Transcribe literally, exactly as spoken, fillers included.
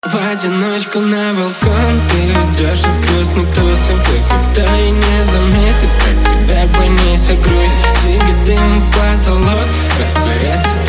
В одиночку на балкон ты идешь из грустной тусы. Пусть никто и не заметит, как тебя понесет грусть. Сиги дым в потолок, растворяется